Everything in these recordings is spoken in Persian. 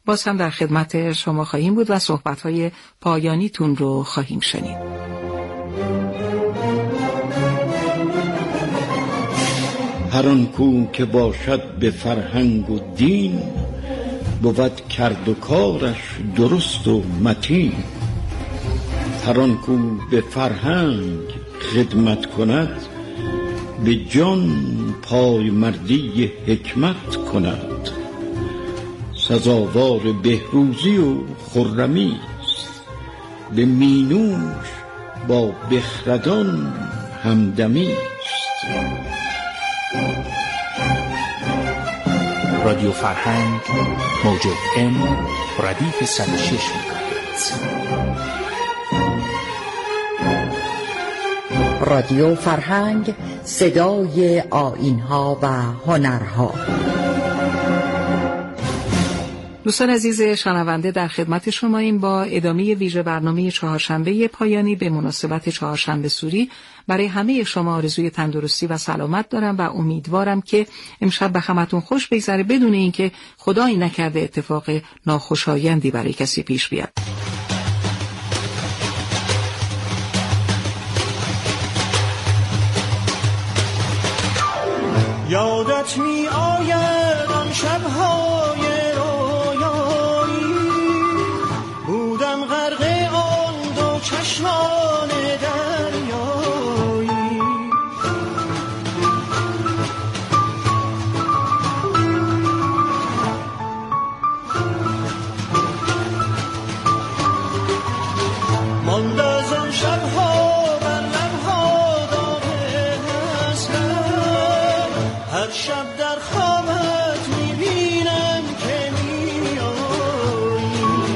باز هم در خدمت شما خواهیم بود و صحبت‌های پایانیتون رو خواهیم شنید. هر آن کو که باشد به فرهنگ و دین، بود کرد و کارش درست و متین. هر آن کو به فرهنگ خدمت کند، به جان پای مردی حکمت کند. سزاوار بهروزی و خرمی است، به مینوش با بخردان همدمی است. رادیو فرهنگ موج FM ردیف 106 مگاهرتز. رادیو فرهنگ، صدای آیین‌ها و هنرها. دوستان عزیز شنونده، در خدمت شماییم با ادامه ویژه برنامه چهارشنبه پایانی به مناسبت چهارشنبه سوری. برای همه شما آرزوی تندرستی و سلامت دارم و امیدوارم که امشب به همتون خوش بگذره، بدون اینکه خدایی نکرده اتفاق ناخوشایندی برای کسی پیش بیاد. یادت می آید آن شب‌های رویایی، بودم غرق آن دو چشمان دریایی. ماند از آن شب‌ها بر لب‌ها داغ حسرت، هر شب در خوابت میبینم که میایی.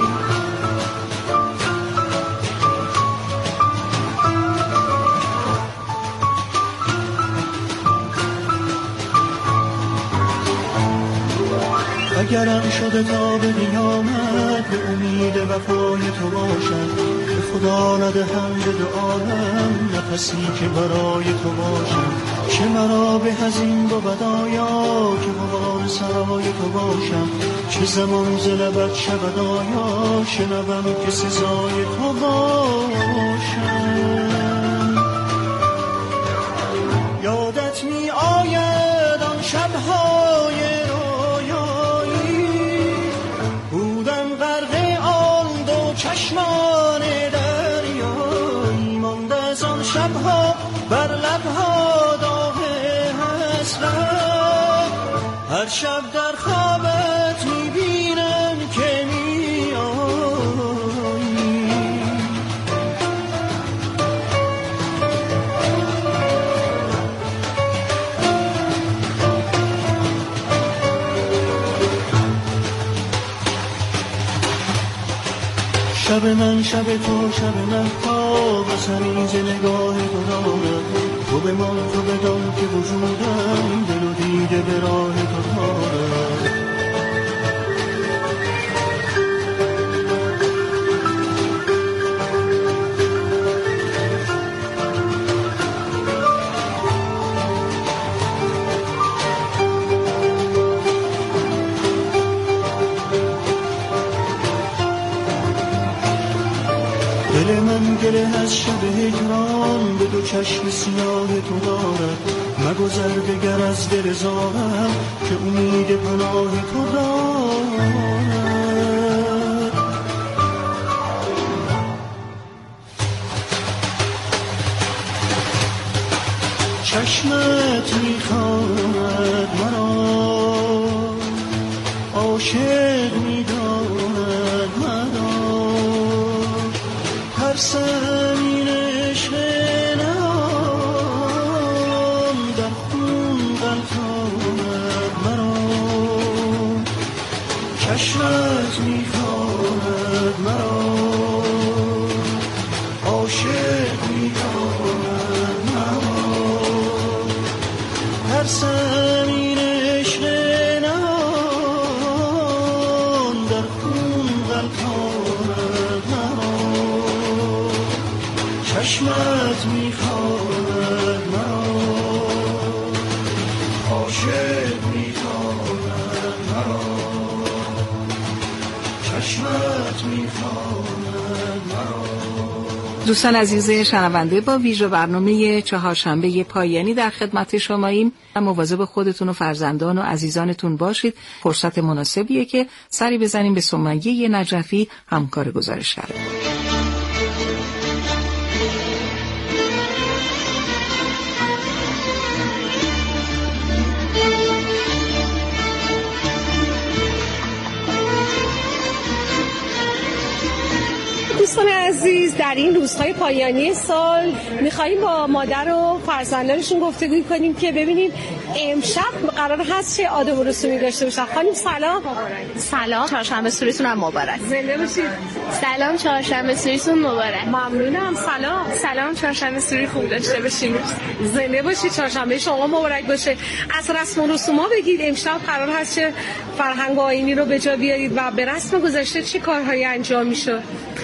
اگرم شده تا به قیامت به امید وفای تو باشم، به خدا ندهم به دو عالم نفسی که برای تو باشم. چه مرا به هزین بود آیا که مبار سرای تو باشم، چه زمان ز لبت شود آیا شنوم که سزای تو باشم. یادت می آید آن شب‌های رویایی، بودم غرق آن دو چشمان دریایی. ماند از آن شب‌ها بر لب‌ها داغ حسرت، هر شب در خوابت میبینم که میایی. شب من شب تو شب من تا بسری ز نگاه تو دارد. تو بمان تو بدان که وجودم دل و دیده به راه تو دارد. دل من گله از شب هجران به دو چشم سیاه تو دارد. مگذر دگر از دل زارم که امید پناه تو دارد. چشمت میخواند مرا، عاشق میداند مرا، ترسم این عشق نام در خون غلطاند مرا. چشمت میخواند مرا، عاشق میداند مرا، ترسم این عشق نام در خون غلطاند مرا. چشمت میخواند مرا، عاشق میخواند مرا، چشمت میخواند مرا. دوستان عزیز شنونده، با ویژه برنامه چهارشنبه پایانی در خدمت شماییم. مواظب خودتون و فرزندان و عزیزانتون باشید. فرصت مناسبیه که سری بزنیم به سمیه نجفی، همکار گزارشگر. دوستان عزیز، در این روزهای پایانی سال می‌خوایم با مادر و فرزندانشون گفتگو کنیم که ببینیم امشب قرار هست چه آداب و رسومی داشته باشن. خانم سلام. سلام، چهارشنبه سوریتون هم مبارک. زنده باشید. سلام، چهارشنبه سوریتون مبارک. ممنونم. سلام، چهارشنبه سوری خوب داشته باشین. زنده باشید. چهارشنبه شما مبارک باشه. از رسم و رسوم‌ها بگید امشب قرار هست چه فرهنگ و آیینی رو به جا بیارید و به رسم گذشته چه کارهایی انجام میشه؟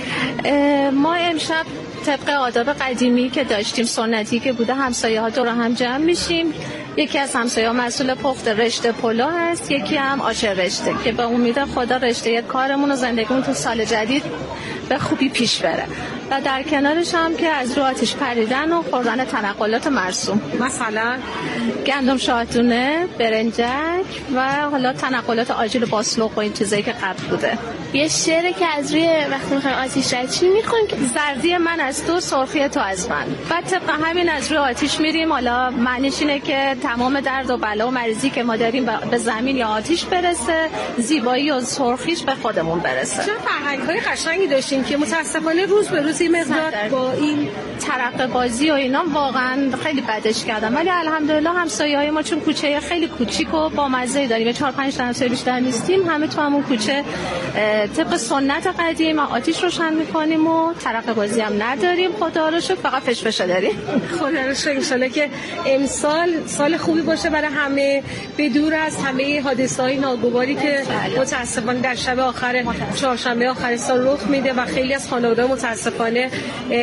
ما امشب طبق آداب قدیمی که داشتیم، سنتی که بوده، همسایه‌ها دور هم جمع میشیم. یکی از همسایه‌ها مسئول پخت رشته پلو هست، یکی هم آچر رشته، که به امید خدا رشته کارمون و زندگیمون تو سال جدید به خوبی پیش بره. و در کنارش هم که از رو آتش پریدن و خوردن تنقلات مرسوم، مثلا گندم شاهدونه، برنجک و حالا تنقلات آجیل و باسلوق و این چیزایی که قبل بوده. یه شعری که از روی وقتی میخوایم آتیش رد چی میخونیم که زردی من از تو، سرخی تو از من. بعد طبق همین از روی آتیش میریم. حالا معنیش اینه که تمام درد و بلا و مریضی که ما داریم به زمین یا آتیش برسه، زیبایی و سرخیش به خودمون برسه. چه فرهنگ‌های قشنگی داشتیم که متاسفانه روز به روز این مقدار با این ترقه بازی و اینا واقعا خیلی بدش کردم. ولی الحمدلله همسایه‌های ما چون کوچه خیلی کوچیک و با مزه داریم، 4-5 تا همسایه بیشتر نیستیم، همه تو همون کوچه طبق سنت قدیم آتیش روشن می‌کنیم و ترقه بازی هم نداریم. خدا رو شکر، فقط فشفشه داریم. خدا رو شکر. ان شاءالله که امسال سال خوبی باشه برای همه، به دور از همه حادثه‌های ناگواری که متاسفانه در شب آخر چهارشنبه آخر سال رخ میده و خیلی از خانواده‌ها متاسفانه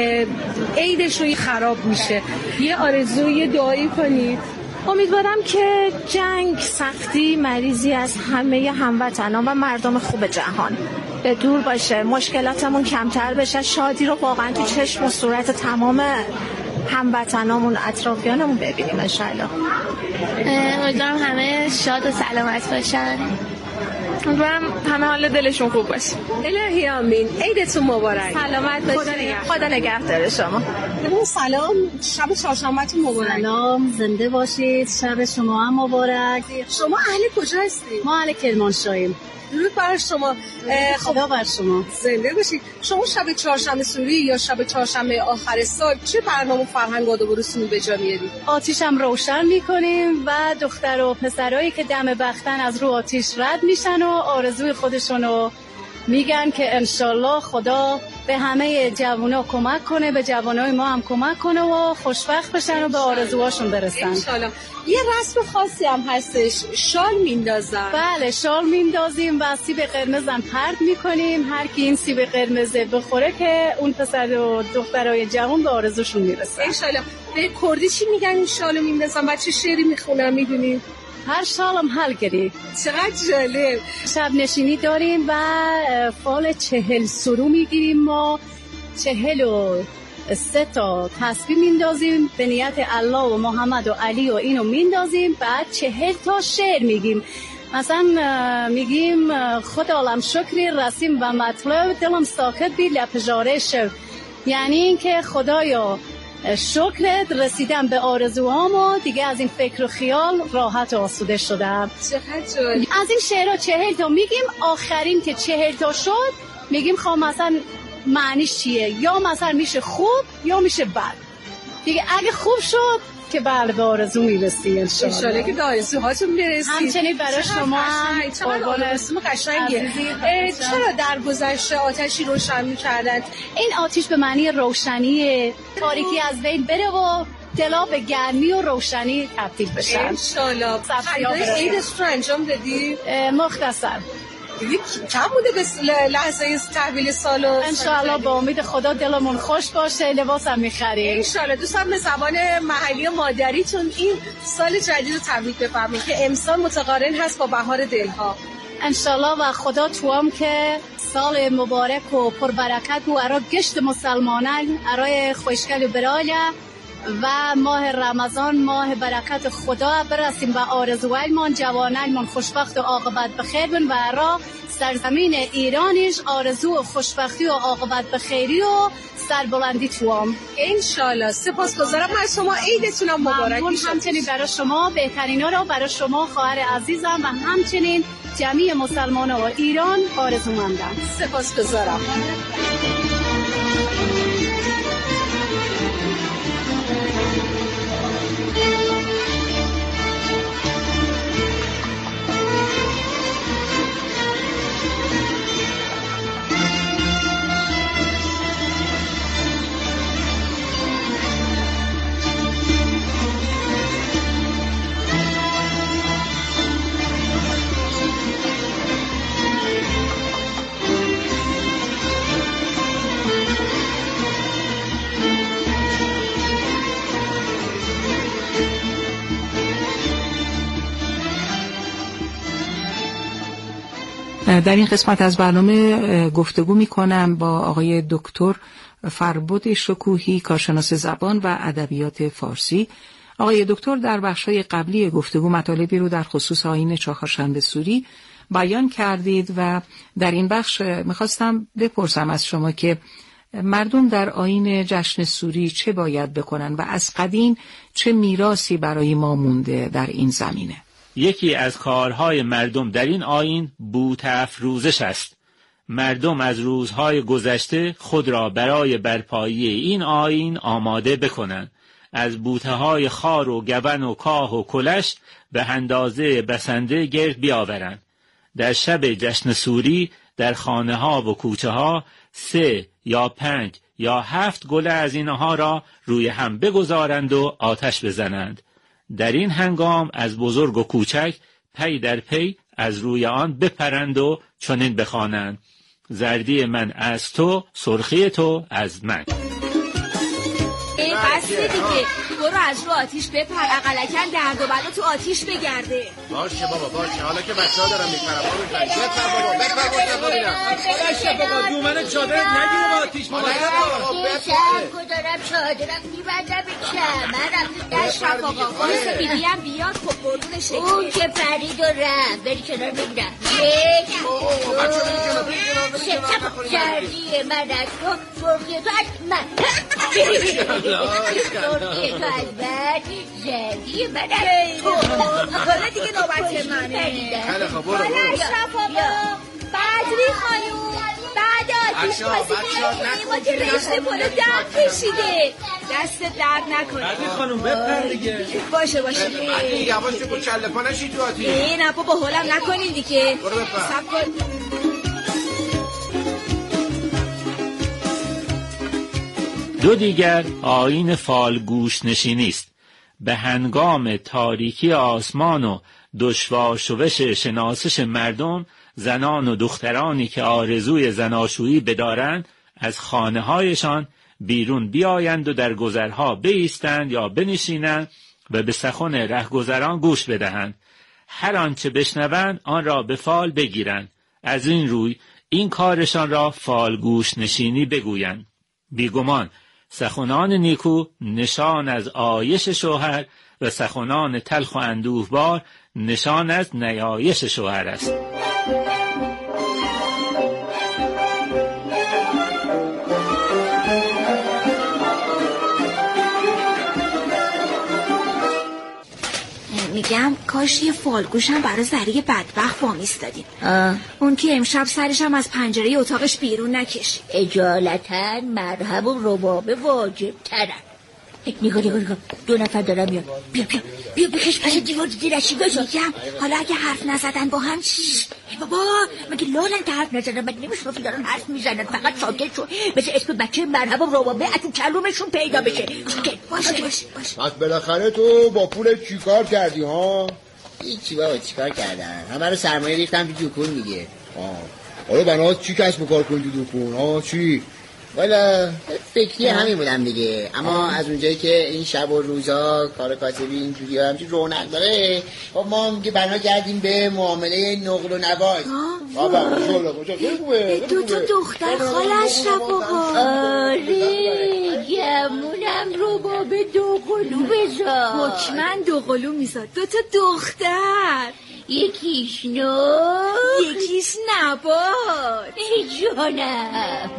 عیدشون خراب میشه. یه آرزوی دعایی کنید. امیدوارم که جنگ، سختی، مریضی از همه هموطنان و مردم خوب جهان به دور باشه، مشکلاتمون کمتر بشه، شادی رو واقعا تو چشم و صورت تمام هموطنامون، اطرافیانمون ببینیم ان شاء الله. امیدوارم همه شاد و سلامت باشن. امیدوارم همه حال دلشون خوب باشه. الهی آمین. عیدتون مبارک. سلامت باشید. خدا نگهدار شما. سلام، شب چهارشنبه‌تون مبارک. سلام، زنده باشید. شب شما هم مبارک. شما اهل کجا هستید؟ ما اهل کرمانشاهیم. درود بر شما. خدا بر شما. زنده باشید. شما شب چهارشنبه سوری یا شب چهارشنبه آخر سال چه برنامه فرهنگ آداب و رسومی به جا میارید؟ آتیش هم روشن میکنیم و دختر و پسرایی که دم بختن از رو آتیش رد میشن و آرزوی خودشونو میگن که انشالله خدا به همه جوونا کمک کنه، به جوانای ما هم کمک کنه و خوشبخت بشن و به آرزوهاشون برسن انشالله. یه رسم خاصی هم هستش، شال میندازن. بله، شال میندازیم و سیب قرمز هم پرد میکنیم. هر کی این سیب قرمز بخوره که اون پسر و دخترای جوان به آرزوشون میرسن انشالله. به کردی چی میگن این شالو میندازن؟ بچه شعری میخونن میدونید؟ هر شالم حل گری. چقدر جالب. شب نشینی داریم و فال 40 سرو میگیریم. ما 43 تا تسبیح میندازیم به نیت الله و محمد و علی و اینو میندازیم. بعد 40 تا شعر میگیم. مثلا میگیم خدا عالم شکری رسیم و مطلب دلم ساکت بی لپجاره شو، یعنی این که خدایا شکرت رسیدم به آرزوهام و دیگه از این فکر و خیال راحت و آسوده شدم. از این شعرها 40 تا میگیم. آخرین که 40 تا شد میگیم خب مثلا معنیش چیه، یا مثلا میشه خوب یا میشه بد. دیگه اگه خوب شد که بله به آرزو میرسی انشالله که به آرزوهاتون برسید. همچنین برای شما هم آرزو قشنگه. چرا در گذشته آتشی روشن می‌کردن؟ این آتش به معنی روشنی، تاریکی از بین بره و دلا به گرمی و روشنی تبدیل بشن انشالله. عیدش رو انجام دادی؟ مختصر کم بوده به لحظه تحویل سال و انشالله با امید خدا دلمون خوش باشه، لباس هم میخریم انشالله. دوستان به زبان محلی و مادریتون این سال جدید رو تبریک بفرمایید که امسال متقارن هست با بهار دلها. انشالله و خدا توام که سال مبارک و پربرکت و ارا گشت مسلمانان ارای خوشگل و براله و ماه رمضان ماه برکت خدا برسیم و آرزوهایمان جوانانمان خوشبخت و عاقبت بخیر بن و ارا سرزمین ایرانش آرزو و خوشبختی و عاقبت بخیری و سربلندی توام انشالله. سپاسگزارم از شما، عیدتونم مبارک باشه. همچنین برای شما بهترینا رو برای شما خواهر عزیزم و همچنین جمعی مسلمانان و ایران آرزومندم. سپاسگزارم. در این قسمت از برنامه گفتگو می‌کنم با آقای دکتر فربد شکوهی، کارشناس زبان و ادبیات فارسی. آقای دکتر در بخش‌های قبلی گفتگو مطالبی رو در خصوص آیین چهارشنبه سوری بیان کردید و در این بخش می‌خواستم بپرسم از شما که مردم در آیین جشن سوری چه باید بکنن و از قدیم چه میراثی برای ما مونده در این زمینه؟ یکی از کارهای مردم در این آیین بوته افروزش است. مردم از روزهای گذشته خود را برای برپایی این آیین آماده بکنند. از بوته‌های خار و گون و کاه و کلش به اندازه بسنده گرد بیاورند. در شب جشن سوری در خانه‌ها و کوچه‌ها 3 یا 5 یا 7 گله از اینها را روی هم بگذارند و آتش بزنند. در این هنگام از بزرگ و کوچک پی در پی از روی آن بپرند و چنین بخوانند: زردی من از تو، سرخی تو از من. بسته دیگه، برو از رو آتیش بپر، اقلکن درد و بلا تو آتیش بگرده. باشه بابا باشه، حالا که بچه‌ها دارن میپرن بپر بابا ببینم. باشه بابا دومن چادرت نگیره با آتیش بابا. شب دارم چادرم میبندم به کمرم. دشرف آقا واسه بیبیم بیاد خب قربون شکلی. اون که پرید و رفت بری کنار بگیرم. زردی من از تو، سرخی تو از من. سرخی تو از من، زردی من از تو. حالا دیگه نوبت منه. خیلی خب برو اشرف آقا، بدری خانوم، بعد آتیش بازی کنیم ما که رشته پلو درد کشیده. دست درد نکنه. بدری خانوم بپر دیگه. باشه بدری یواش تو کله پا نشی تو آتیش. نه بابا هولم نکنین دیگه. برو بپر. دو دیگر آیین فالگوش نشینی است. به هنگام تاریکی آسمان و دشوار شوش شناسش مردم، زنان و دخترانی که آرزوی زناشویی بدارند از خانه‌هایشان بیرون بیایند و در گذرها بایستند یا بنشینند و به سخن رهگذران گوش بدهند. هر آنچه بشنوند آن را به فال بگیرند. از این روی این کارشان را فالگوش نشینی بگویند. بیگمان سخنان نیکو نشان از عایش شوهر و سخنان تلخ و اندوهبار نشان از نیایش شوهر است. میگم کاش یه فالگوشم برای زری بدبخت وامیستادیم. اون که امشب سرشم از پنجره اتاقش بیرون نکشید. اجالتا مرهم و ربابه واجب ترن. نگاه 2 نفر دارم میان. بیا بکش پس دیوار دیرشی باشو. میگم حالا اگه حرف نزدن با هم چی؟ بابا مگه لالن که حرف نزدن؟ مگه نمیشنفی دارن حرف میزنن؟ فقط ساکت شو، مثل اسم بچه مرهم و ربابه از تو کلومشون پیدا بشه. باشه. پس بالاخره تو با پول چیکار کردی ها؟ هیچی بابا چیکار کردن؟ همه رو سرمایه ریختم تو دکون دیگه. حالا بنات چی کسب و کار کنی تو دکون ها؟ چی؟ والا فکری همین بودم دیگه، اما از اونجایی که این شب و روزا کار کاتبی اینجوری همچین رونق داره، خب ما هم که بنا کردیم به معامله نقل و نبات. بابا دو تا دختر خالش رفاقا. آره گمونم رباب دو قلو بذار. حکماً دو قلو میزاد. دو تا دختر، یکیش نور یکیش نبات. ای جانم.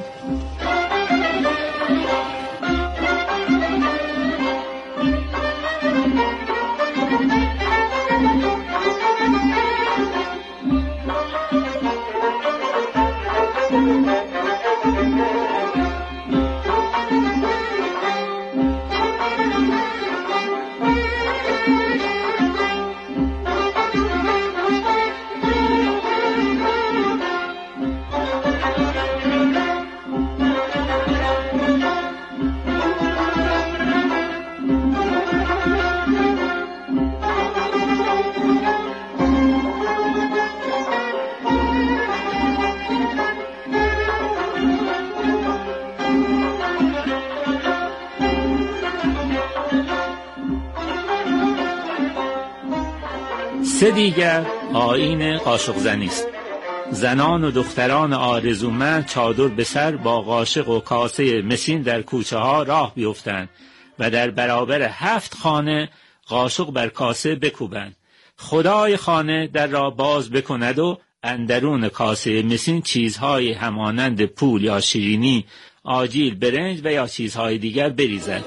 سه دیگر آیین قاشق زنی است. زنان و دختران آرزومند چادر به سر با قاشق و کاسه مسین در کوچه ها راه بیفتند و در برابر 7 خانه قاشق بر کاسه بکوبند. خدای خانه در را باز بکند و اندرون کاسه مسین چیزهای همانند پول یا شیرینی، آجیل، برنج و یا چیزهای دیگر بریزد.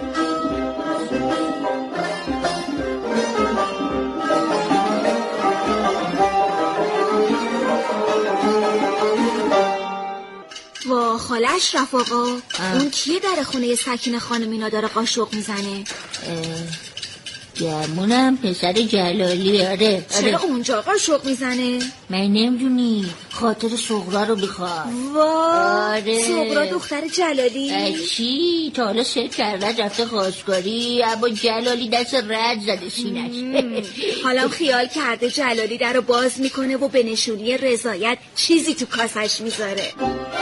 وا خالش رفاقا، اون کیه در خونه سکینه خانم اینا داره قاشق میزنه؟ گمونم پسر جلالی. آره. چرا اونجا قاشق میزنه؟ من نمیدونی، خاطر صغرا رو بخواد. آره. صغرا دختر جلالی؟ چی؟ تا حالا سر کرده رفته خواستگاری، اما جلالی دست رد زده سینش. حالا خیال کرده جلالی در رو باز میکنه و به نشونی رضایت چیزی تو کاسش میذاره.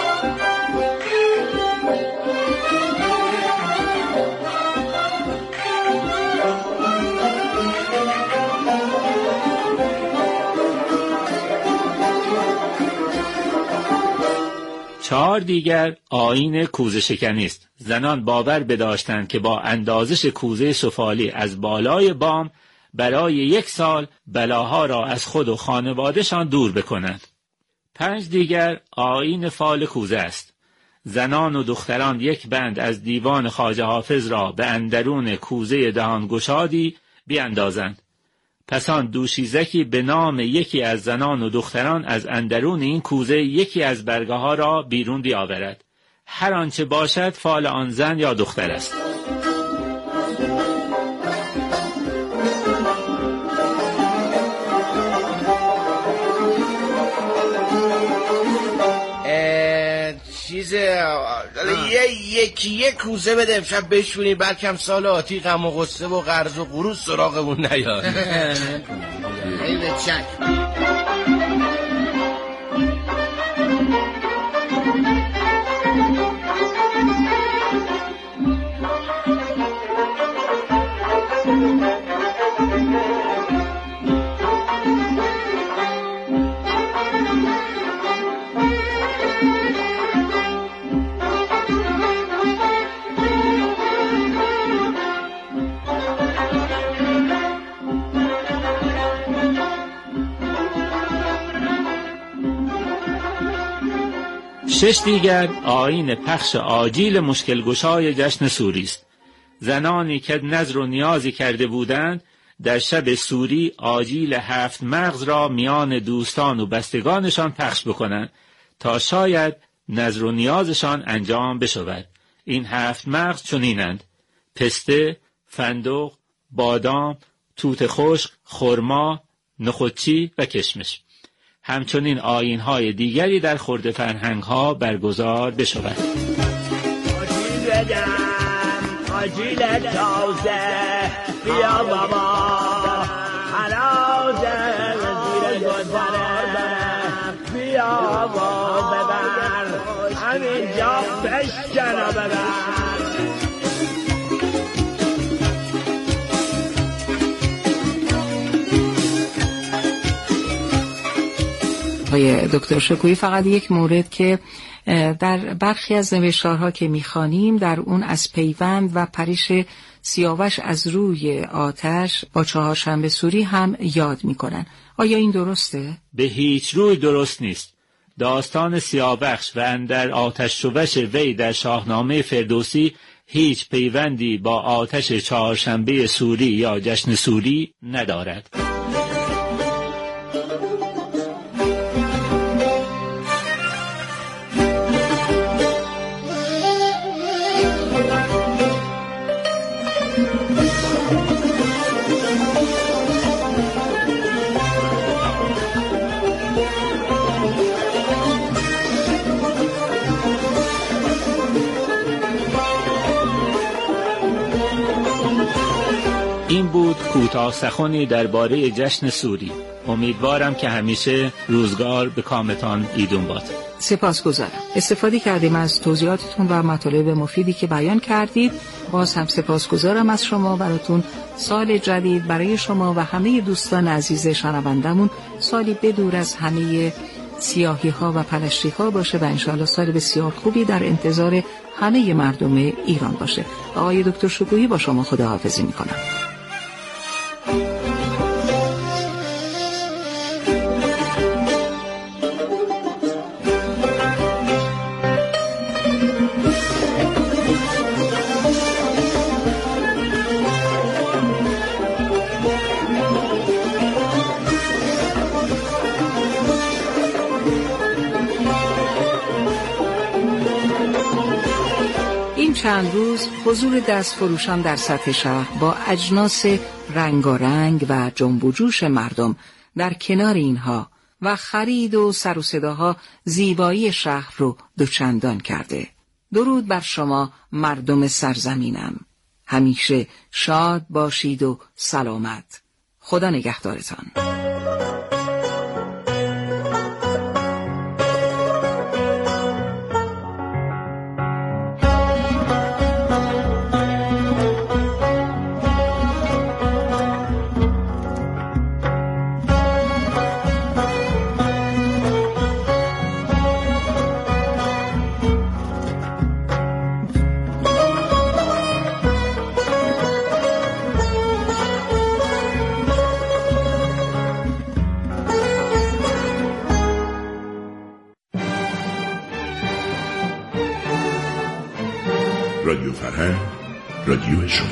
4 دیگر آیین کوزه شکنی است. زنان باور بداشتند که با اندازش کوزه سفالی از بالای بام برای 1 سال بلاها را از خود و خانوادهشان دور بکنند. 5 دیگر آیین فال کوزه است. زنان و دختران یک بند از دیوان خواجه حافظ را به اندرون کوزه دهان گشادی بیاندازند. پس آن دوشیزکی به نام یکی از زنان و دختران از اندرون این کوزه یکی از برگه ها را بیرون بیاورد. هر آنچه باشد فال آن زن یا دختر است. یکی کوزه بده امشب بشونیم، بلکم سال آتی غم و غصه و قرض و قروض سراغمون نیاد. خیلی چک. شش دیگر آیین پخش آجیل مشکل گشای جشن سوری است. زنانی که نذر و نیازی کرده بودند در شب سوری آجیل 7 مغز را میان دوستان و بستگانشان پخش بکنند تا شاید نذر و نیازشان انجام بشود. این 7 مغز چنینند: پسته، فندق، بادام، توت خشک، خرما، نخودچی و کشمش. همچنین آیین‌های دیگری در خرده فرهنگ‌ها برگزار بشود. آجیل بدم، آجیل تازه، بیا بابا، حرازه، زیر گذره، بیا بابا ببر، همین جا بشکن و ببر. آقای دکتر شکویی، فقط یک مورد که در برخی از نوشتارها که می‌خوانیم در اون از پیوند و پریش سیاوش از روی آتش با چهارشنبه سوری هم یاد می‌کنن. آیا این درسته؟ به هیچ روی درست نیست. داستان سیاوش و اندر آتش شوش وی در شاهنامه فردوسی هیچ پیوندی با آتش چهارشنبه سوری یا جشن سوری ندارد. این بود کوتاه سخنی درباره جشن سوری. امیدوارم که همیشه روزگار به کامتان ایدون باد. سپاسگزارم. استفاده کردیم از توضیحاتتون و مطالب مفیدی که بیان کردید. باز هم سپاسگزارم از شما. براتون سال جدید برای شما و همه دوستان عزیز شنوندمون سالی بدور از همه سیاهی ها و پلشتی ها باشه و انشاءالله سال بسیار خوبی در انتظار همه مردم ایران باشه. آقای دکتر شکویی، با شما خداحافظی میکنم. چند روز حضور دستفروشان در سطح شهر با اجناس رنگارنگ و جنب و جوش مردم در کنار اینها و خرید و سر و صداها زیبایی شهر رو دوچندان کرده. درود بر شما مردم سرزمینم. همیشه شاد باشید و سلامت. خدا نگهدارتان. رادیو فرهنگ، رادیو شما.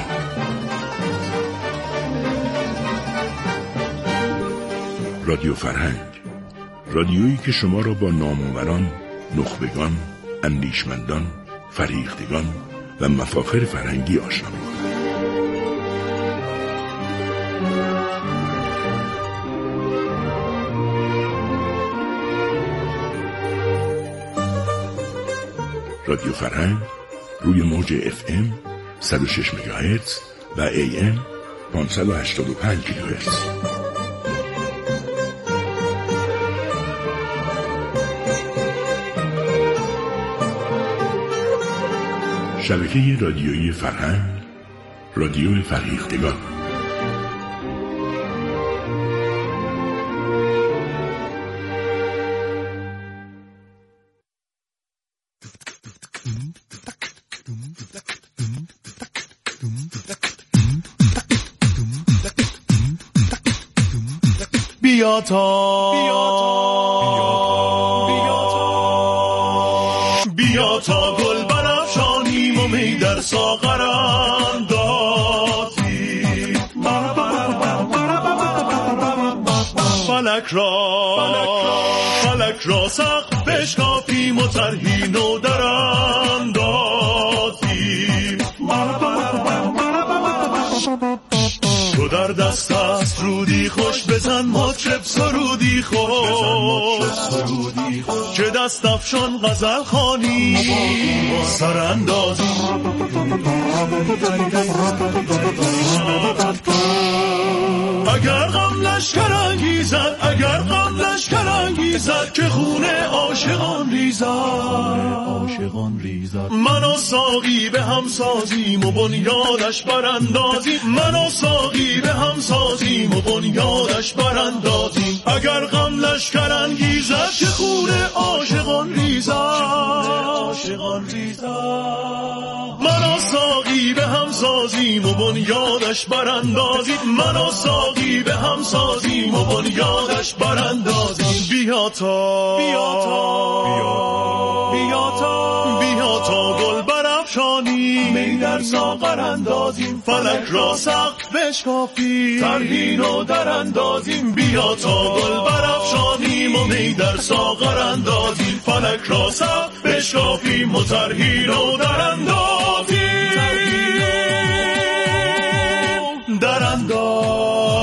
رادیو فرهنگ، رادیویی که شما را با نامآوران، نخبگان، اندیشمندان، فریختگان و مفاخر فرهنگی آشنا می‌کند. رادیو فرهنگ روی موج FM 106 مگاهرتز و AM 585 کیلوهرتز. شبکه رادیویی فرهنگ، رادیو فریختگان. بیا تا گل برافشانیم و می در ساغر اندازیم، فلک را سقف بشکافیم و طرحی نو در اندازیم. تو در دست است رودی خوش بزن مطرب سرودی خوش، که دست افشان غزل خوانی سراندازی. اگر غم لشکر انگیزد، اگر غم لشکر انگیزد، که خون عاشقان ریزد. عاشقان ریزد. من و ساقی به هم سازیم و بنیادش براندازیم، من و ساقی به هم سازیم و بنیادش براندازیم. اگر غم لشکر انگیزد که خون عاشقان ریزد، عاشقان ریزد. من و ساقی به هم سازیم و بنیادش براندازیم، من و ساقی به هم سازیم و بنیادش براندازیم. بیا تا بیا تا بیا تا بیا تا گل برافشانی، می در ساغر اندازیم، فلک را سقف بشکافیم، ترهین و در اندازیم. بیا تا گل برافشانیم و می در ساغر اندازیم، فلک را سقف بشکافیم و ترهین و در اندازیم، در اندازیم.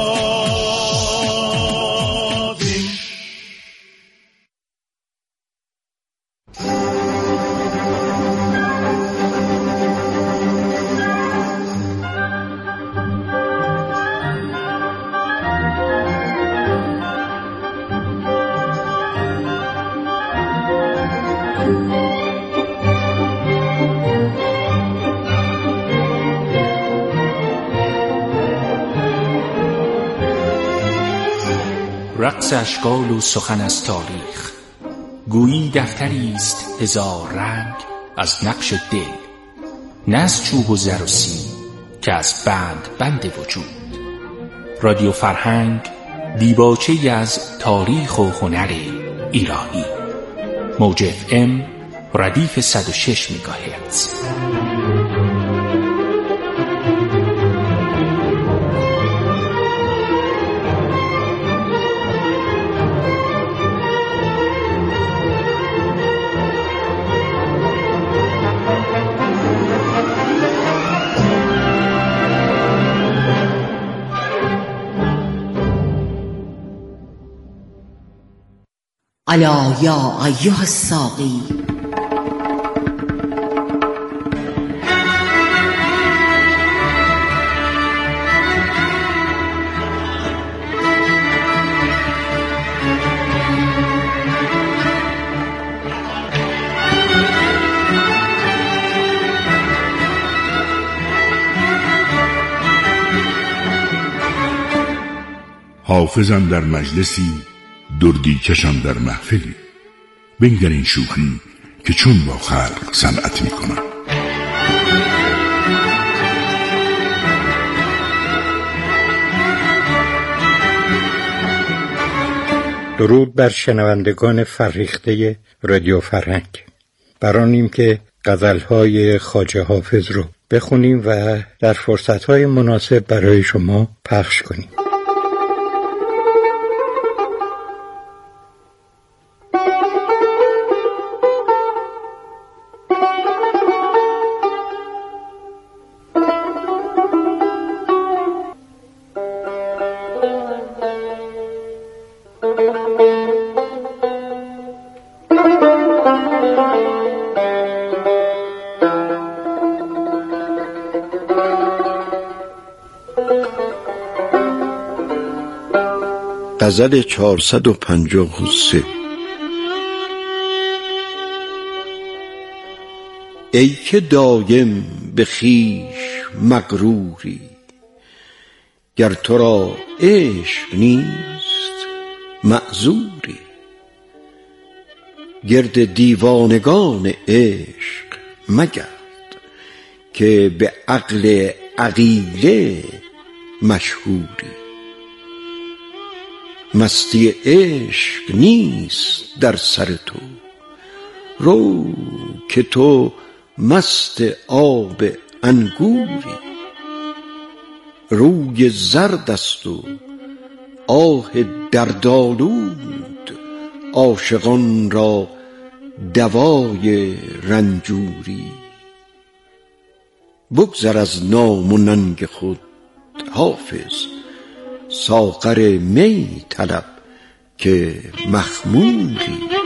رقص اشکال و سخن از تاریخ، گویی دفتری است هزار رنگ از نقش دل، نه از چوب و زر و سیم که از بند وجود. رادیو فرهنگ دیباچه‌ای از تاریخ و هنر ایرانی. موج FM ردیف 106 مگاهرتز. الا یا ایها الساقی، حافظم در مجلسی، دردی کشم در محفلی، بنگر این شوخی که چون با خلق صنعت می کنم. درود بر شنوندگان فرهیخته رادیو فرهنگ. برانیم که غزل‌های خواجه حافظ رو بخونیم و در فرصت‌های مناسب برای شما پخش کنیم. غزل 453. ای که دایم به خویش مغروری، گر تو را عشق نیست معذوری. گرد دیوانگان عشق مگرد، که به عقل عقیله مشهوری. مستی عشق نیست در سر تو، رو که تو مست آب انگوری. روی زرد است و آه دردآلود، عاشقان را دوای رنجوری. بگذر از نام و ننگ خود حافظ، ساغر می طلب که مخموری.